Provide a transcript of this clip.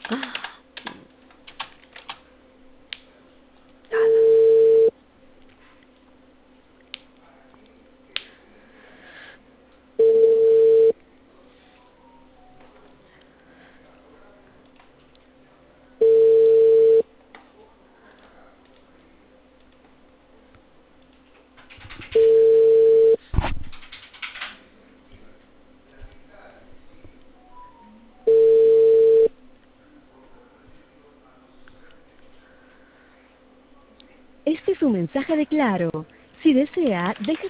Este es un mensaje de Claro. Si desea, deje